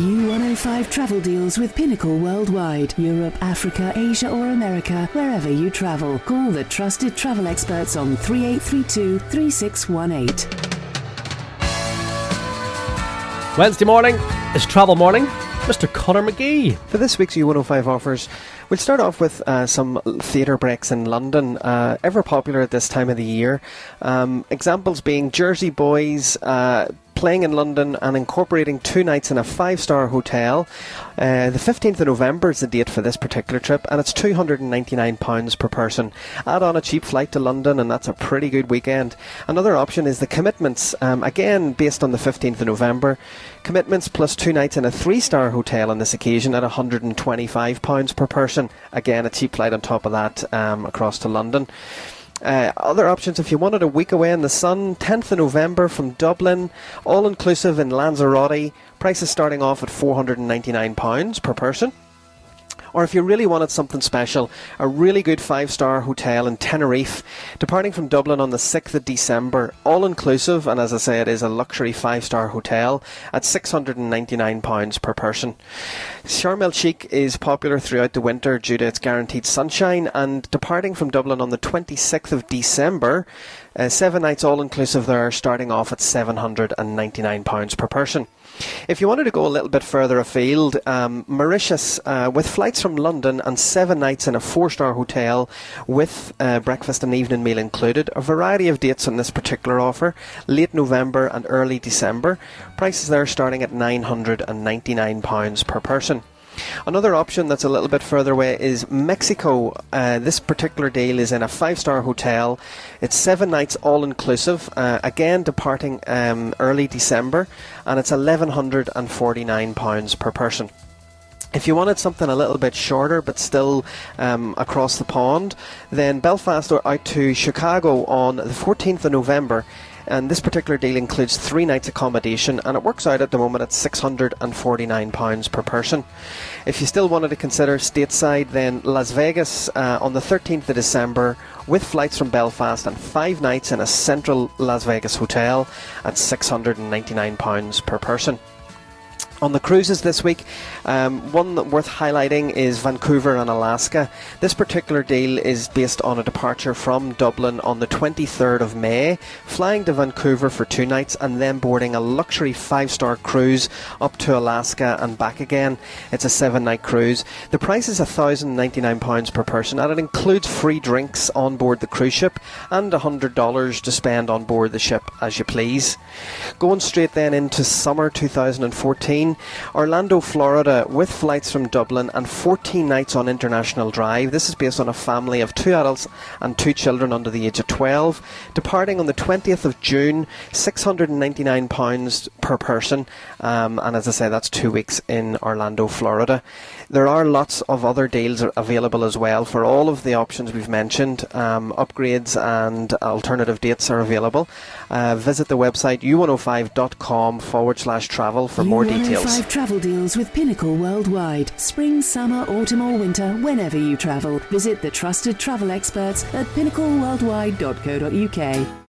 U105 travel deals with Pinnacle worldwide. Europe, Africa, Asia or America, wherever you travel. Call the trusted travel experts on 3832 3618. Wednesday morning is Travel Morning. Mr. Conor McGee. For this week's U105 offers, we'll start off with some theatre breaks in London, ever popular at this time of the year. Examples being Jersey Boys playing in London and incorporating 2 nights in a 5-star hotel. The 15th of November is the date for this particular trip, and it's £299 per person. Add on a cheap flight to London and that's a pretty good weekend. Another option is the Commitments, again based on the 15th of November. Commitments plus 2 nights in a 3-star hotel on this occasion at £125 per person. Again, a cheap flight on top of that across to London. Other options, if you wanted a week away in the sun, 10th of November from Dublin, all-inclusive in Lanzarote, prices starting off at £499 per person. Or if you really wanted something special, a really good 5-star hotel in Tenerife, departing from Dublin on the 6th of December, all-inclusive, and as I say, it is a luxury 5-star hotel at £699 per person. Sharm el-Sheikh is popular throughout the winter due to its guaranteed sunshine, and departing from Dublin on the 26th of December, 7 nights all-inclusive there, starting off at £799 per person. If you wanted to go a little bit further afield, Mauritius, with flights from London and 7 nights in a 4-star hotel with breakfast and evening meal included. A variety of dates on this particular offer, late November and early December. Prices there starting at £999 per person. Another option that's a little bit further away is Mexico. This particular deal is in a 5-star hotel. It's 7 nights all-inclusive, again departing early December, and it's £1,149 per person. If you wanted something a little bit shorter but still across the pond, then Belfast or out to Chicago on the 14th of November. And this particular deal includes 3 nights accommodation, and it works out at the moment at £649 per person. If you still wanted to consider stateside, then Las Vegas on the 13th of December with flights from Belfast and 5 nights in a central Las Vegas hotel at £699 per person. On the cruises this week, one worth highlighting is Vancouver and Alaska. This particular deal is based on a departure from Dublin on the 23rd of May, flying to Vancouver for 2 nights and then boarding a luxury 5-star cruise up to Alaska and back again. It's a 7-night cruise. The price is £1,099 per person, and it includes free drinks on board the cruise ship and $100 to spend on board the ship as you please. Going straight then into summer 2014, Orlando, Florida, with flights from Dublin and 14 nights on International Drive. This is based on a family of 2 adults and 2 children under the age of 12. Departing on the 20th of June, £699 per person. And as I say, that's 2 weeks in Orlando, Florida. There are lots of other deals available as well for all of the options we've mentioned. Upgrades and alternative dates are available. Visit the website u105.com/travel for more details. U105 travel deals with Pinnacle worldwide. Spring, summer, autumn or winter, whenever you travel. Visit the trusted travel experts at pinnacleworldwide.co.uk.